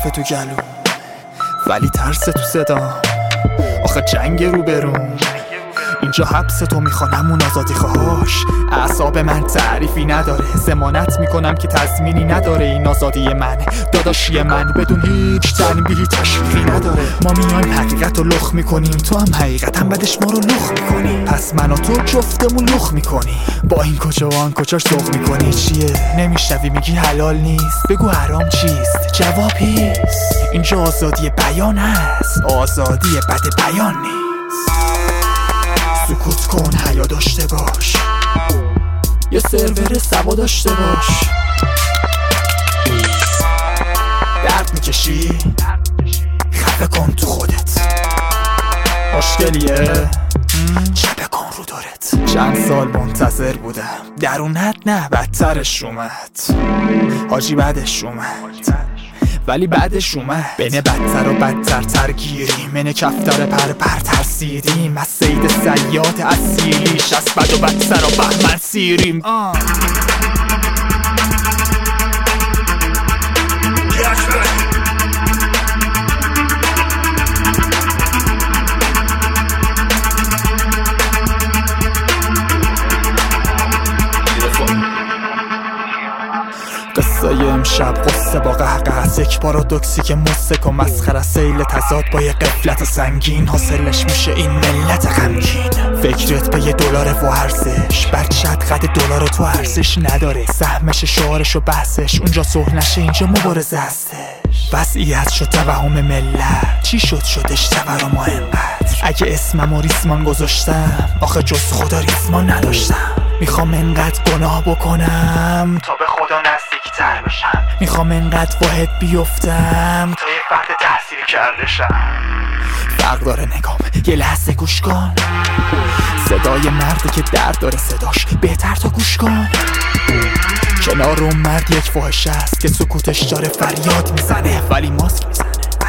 حرف تو گلوم ولی ترس تو صدام. آخه جنگ رو برون اینجا حبس تو میخوانم اون آزادی خواهاش. اعصاب من تعریفی نداره، ضمانت میکنم که تضمینی نداره. این آزادی من داداشی من بدون هیچ تنبیهی تشویقی نداره. ما میایم حقیقت رو لخ میکنیم، تو هم حقیقتا بعدش ما رو لخ میکنی. پس من و تو جفتمون لخ میکنی، با این کجا و آن کجاش ذوق میکنی. چیه نمیشنوی میگی حلال نیست، بگو حرام چیست، جواب هیست. اینجا آزادی بیان هست، آزادی بد بیان نیست. سکوت کن حیا داشته باش، یه سرور سوا داشته باش. درد میکشی خفه کن تو خودت، مشکلیه چپه کن رو دارت. چند سال منتظر بودم، درونت نه بدترش اومد. حاجی بعدش اومد ولی بعدش اومد. بین بدتر و بدتر ترگیریم، من کفتر پر ترسیدیم. از سید سیاد اسیریش، از بد و بدتر و بهمن سیریم. قصه امشب قصه با قهقه، یک پارادوکسی که مسک و مسخره. سیل تضاد با یه قفلت سنگین، حاصلش میشه این ملت غمگین. فکرت به $1 و ارزش، بچت قد دلار تو ارزش نداره. سهمش شعارش و بحثش، اونجا صلح نشه اینجا مبارزه هستش. وضعیت شد توهم ملت، چی شدش تورم ما انقدر. اگه اسمم و ریسمان گذاشتم، آخه جز خدا ریسمان نداشتم. میخوام انقدر گناه بکنم تا به خدا نزدیکتر بشم. میخوام انقدر واحد بیفتم تا یه فرد تحصیل کرده شم. فرق داره نگام، یه لحظه گوش کن. صدای مردی که درد داره صداش بهتر تا گوش کن. کنار اون مرد یک فاحشه است که سکوتش داره فریاد میزنه ولی ماسک میزنه.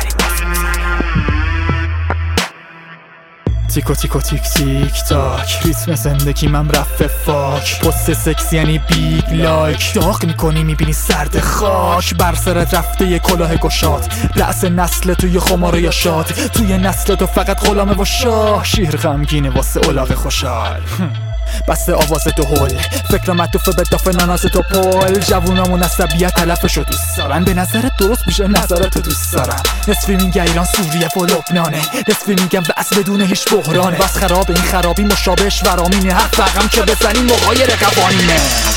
تیکو تیکو تیک تیک تاک، ریتم زندگی من رفت فاک. پست سکسی یعنی بیگ لایک، داغ میکنی میبینی سرد خاک. بر سرت رفته یه کلاه گشاد، رأس نسل توی خماره یا شاد. توی نسل تو فقط غلامه و شاه، شیر غمگینه واسه الاغ خوشحال. بسته آواز تو هل، فکرم عطوفه به دافه ناناز تو پل. جوونامون عصبیت تلفشو دوست دارن، به نظرت درست میشه نظرتو دوست دارم. نصفی میگه ایران سوریه و لبنانه، نصفی میگم وضع بدون هیچ بحرانه. بس خراب این خرابی مشابهش ورامینه، هر فقم که بزنی مغایر قوانینه.